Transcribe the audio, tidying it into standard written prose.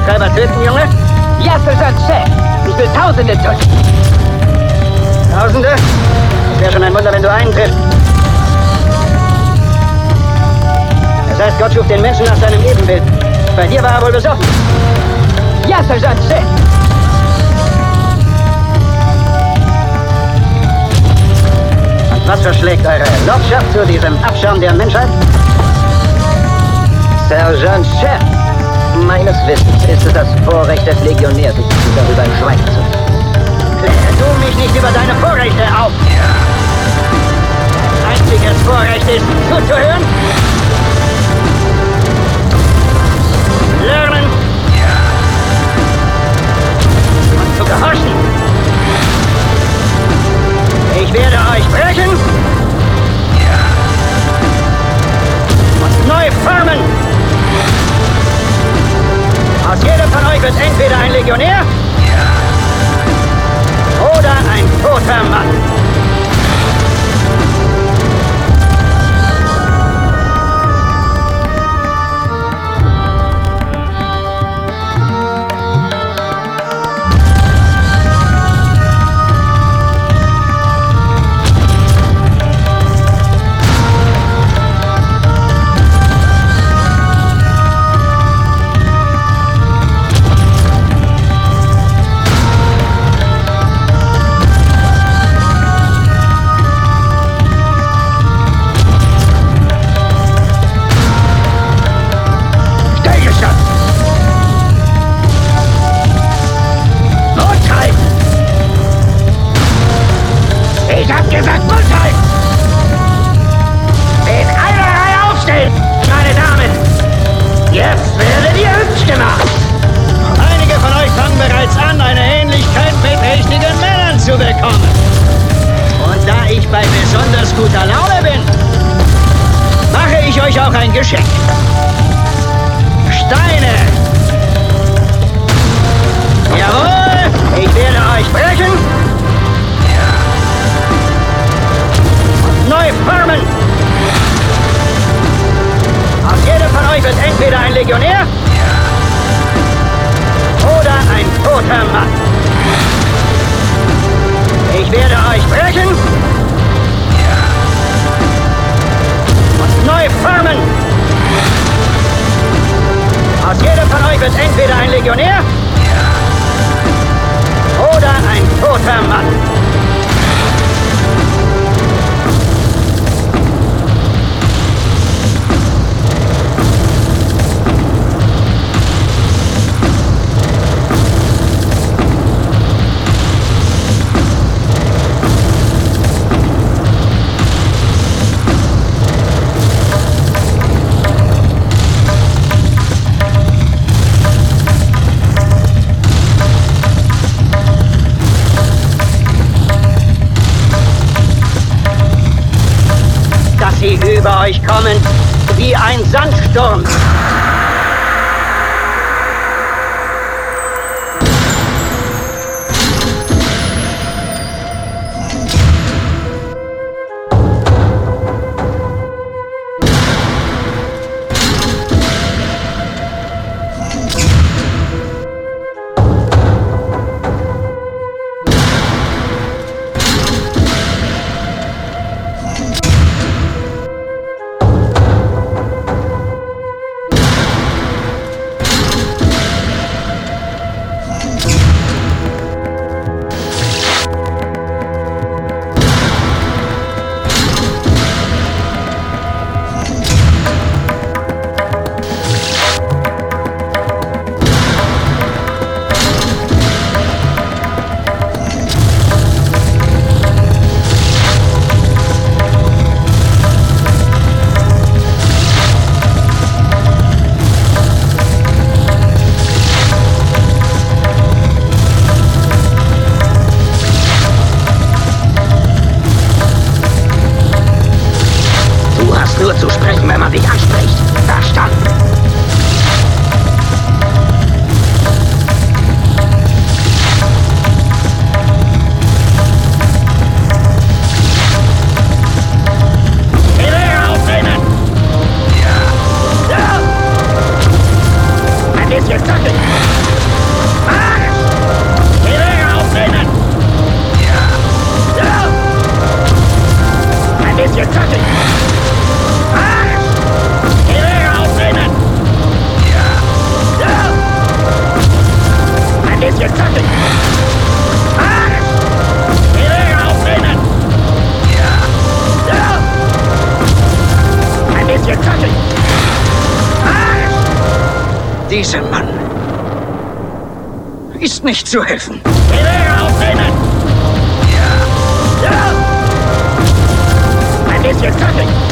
Antreiber töten, Junge? Ja, Sergeant Chef. Ich will Tausende töten. Tausende? Es wäre schon ein Wunder, wenn du einen triffst. Das heißt, Gott schuf den Menschen nach seinem Ebenbild. Bei dir war er wohl besoffen. Ja, Sergeant Chef. Und was verschlägt eure Lordschaft zu diesem Abschaum der Menschheit? Sergeant Chef. Meines Wissens ist es das Vorrecht des Legionärs, sich darüber in Schweigen zu lassen. Kläre du mich nicht über deine Vorrechte auf! Einziges Vorrecht ist, zuzuhören, lernen und zu gehorchen. Ich werde euch brechen und neu formen. Aus jedem von euch wird entweder ein Legionär oder ein toter Mann. Guter Laune bin, mache ich euch auch ein Geschenk. Steine! Jawohl! Ich werde euch brechen und neu formen. Aus jedem von euch wird entweder ein Legionär oder ein toter Mann. Ich werde euch brechen neu formen. Aus jedem von euch wird entweder ein Legionär oder ein toter Mann. Über euch kommen wie ein Sandsturm. Diesem Mann ist nicht zu helfen. Gewehre aufnehmen! Ja! Ja! Ein bisschen fertig!